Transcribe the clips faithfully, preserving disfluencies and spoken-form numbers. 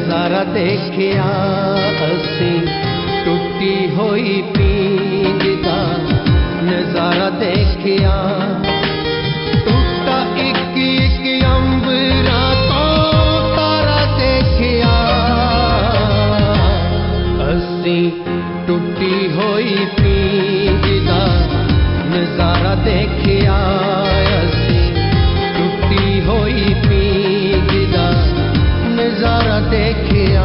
नजारा देखिया असी टुटी होई पींग दा नजारा देखिया टूटा एक एक अंबरा तो तारा देखिया असी टुटी होई पींग दा नजारा देखिया असी टुटी होई पींग दा नजारा देखिया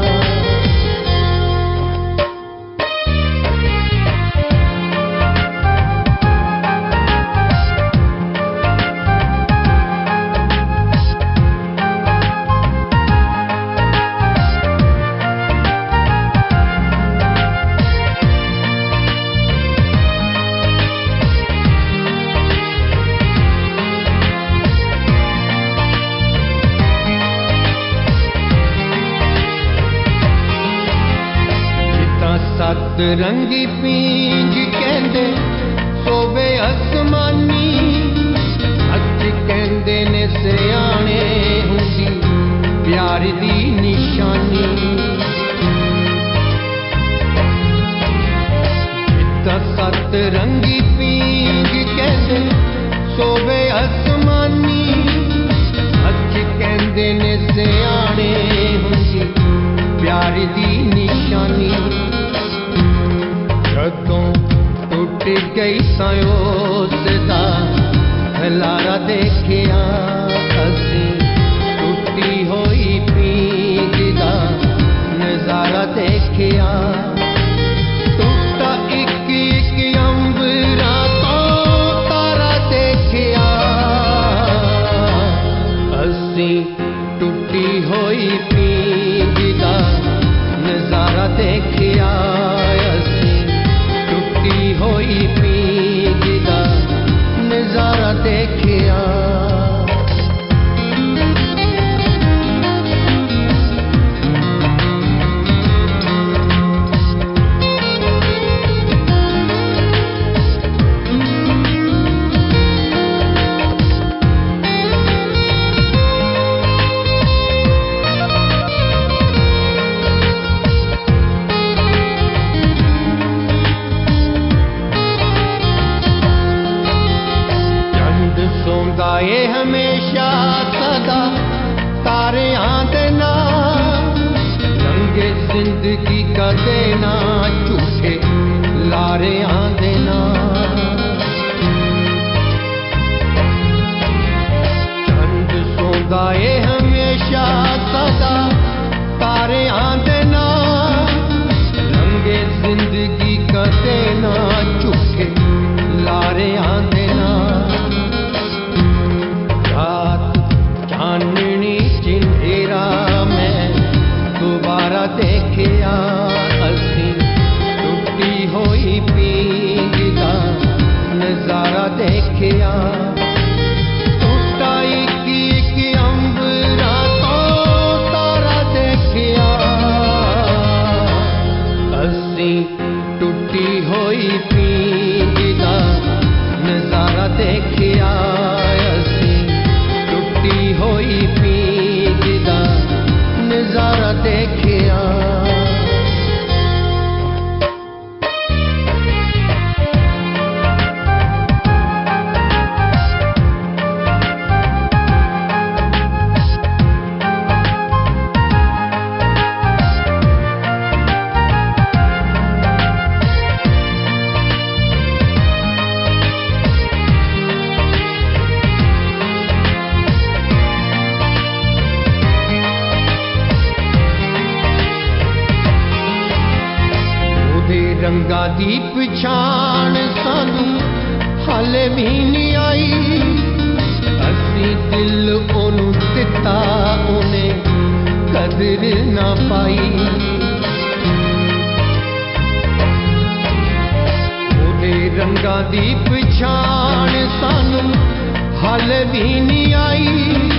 सत रंगी पींग कहंदे सोवे आसमानी अज कहंदे ने सियाणे हुंदी प्यार दी निशानी जिद्दां सत रंगी पींग कहंदे सोवे आसमानी अज कहंदे ने सियाणे हुंदी प्यार दी निशानी जदों टूट गई सयोसदा लारा देखिया असी टूटी होई पींग दा नजारा देखिया टूटा एक एक अंबरा तो तारा देखिया असी टूटी होई पींग दा नजारा देखिया होई पींग दा नजारा देखिया ये हमेशा सदा तारे आंदे ना रंगे जिंदगी का देना झूठे लारे आंदे ना चंद सोंदा ये हमेशा सदा तारे आंदे ना रंगे जिंदगी का देना झूठे लारे आंदे ना चांदनी चिंधेरा में दोबारा देखिया असी टूटी होई पींग दा नजारा देखिया टूटा एक एक अंबरा तो तारा देखिया असी टूटी होई पींग दा नजारा देखिया होई पींग दा नजारा देखिया रंगा दी पछाण सानू हाले भी नहीं आई असी दिल ओनू दिता ओने कदर ना पाई ओदे रंगा दी पछाण सानू हाले भी नहीं आई